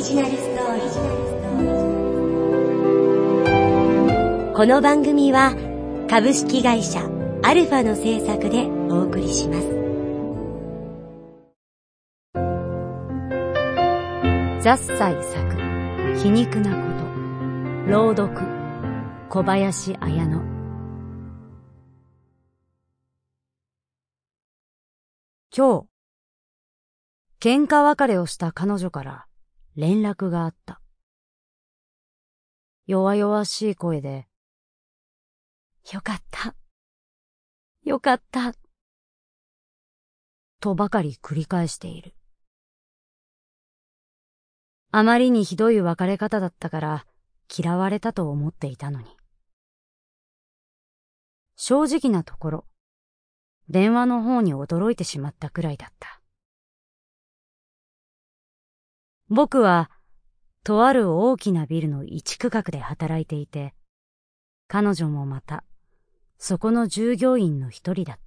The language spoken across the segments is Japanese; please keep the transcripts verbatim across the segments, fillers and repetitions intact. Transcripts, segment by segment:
ジナルストーリー。この番組は株式会社アルファの制作でお送りします。 ザッサイ作皮肉なこと。朗読小林綾乃。今日喧嘩別れをした彼女から連絡があった。弱々しい声で、よかった。よかった。とばかり繰り返している。あまりにひどい別れ方だったから嫌われたと思っていたのに。正直なところ、電話の方に驚いてしまったくらいだった。僕は、とある大きなビルの一区画で働いていて、彼女もまた、そこの従業員の一人だった。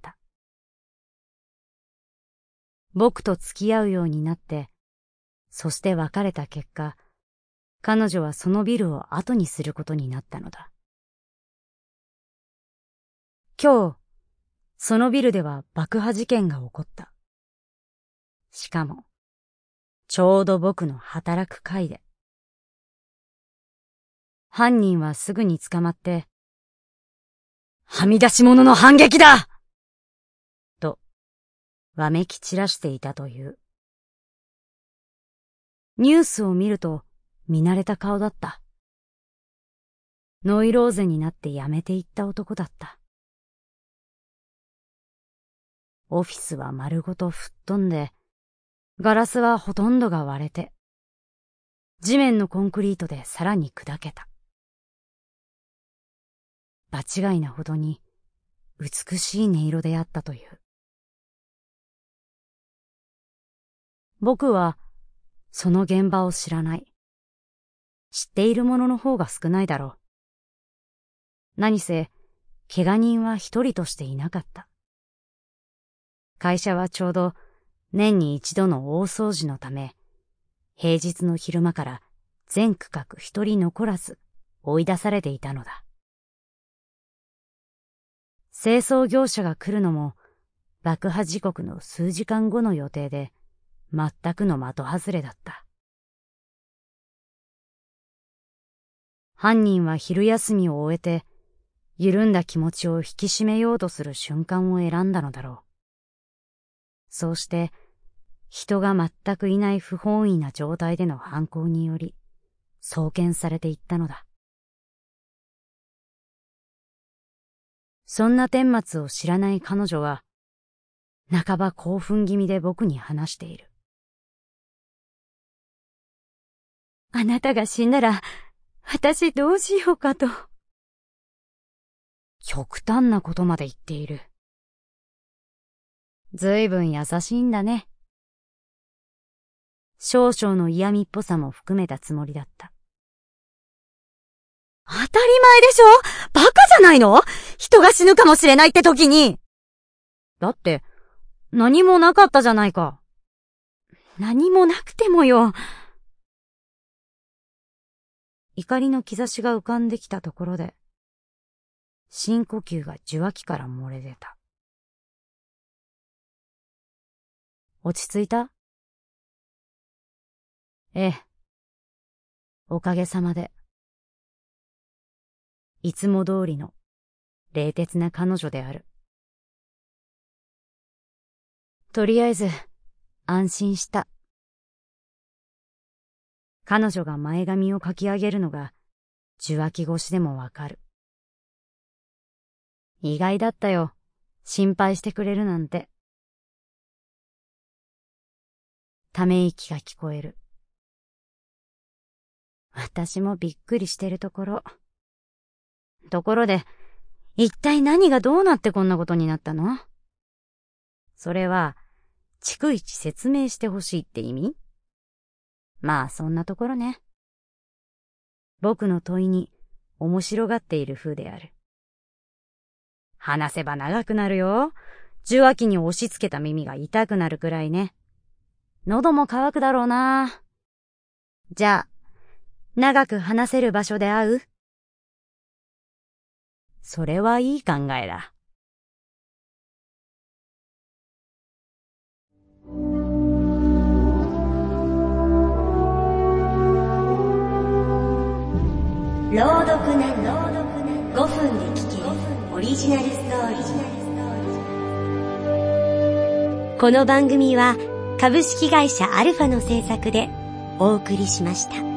僕と付き合うようになって、そして別れた結果、彼女はそのビルを後にすることになったのだ。今日、そのビルでは爆破事件が起こった。しかも、ちょうど僕の働く階で。犯人はすぐに捕まって、はみ出し者の反撃だと、わめき散らしていたという。ニュースを見ると見慣れた顔だった。ノイローゼになって辞めていった男だった。オフィスは丸ごと吹っ飛んで、ガラスはほとんどが割れて、地面のコンクリートでさらに砕けた。場違いなほどに美しい音色であったという。僕はその現場を知らない。知っているものの方が少ないだろう。何せ、怪我人は一人としていなかった。会社はちょうど年に一度の大掃除のため、平日の昼間から全区画一人残らず追い出されていたのだ。清掃業者が来るのも爆破時刻の数時間後の予定で、全くの的外れだった。犯人は昼休みを終えて、緩んだ気持ちを引き締めようとする瞬間を選んだのだろう。そうして、人が全くいない不本意な状態での犯行により、送検されていったのだ。そんな顛末を知らない彼女は、半ば興奮気味で僕に話している。あなたが死んだら、私どうしようかと。極端なことまで言っている。ずいぶん優しいんだね。少々の嫌味っぽさも含めたつもりだった。当たり前でしょ？バカじゃないの？人が死ぬかもしれないって時に。だって、何もなかったじゃないか。何もなくてもよ。怒りの兆しが浮かんできたところで、深呼吸が受話器から漏れ出た。落ち着いた？ええ。おかげさまで。いつも通りの冷徹な彼女である。とりあえず安心した。彼女が前髪をかき上げるのが受話器越しでもわかる。意外だったよ。心配してくれるなんて。ため息が聞こえる。私もびっくりしてるところ。ところで、一体何がどうなってこんなことになったの？それは、逐一説明してほしいって意味？まあそんなところね。僕の問いに面白がっている風である。話せば長くなるよ。受話器に押し付けた耳が痛くなるくらいね。喉も渇くだろうな。 じゃあ、長く話せる場所で会う？それはいい考えだ。 朗読なごふんで聞けるオリジナルストーリー。この番組は株式会社アルファの制作でお送りしました。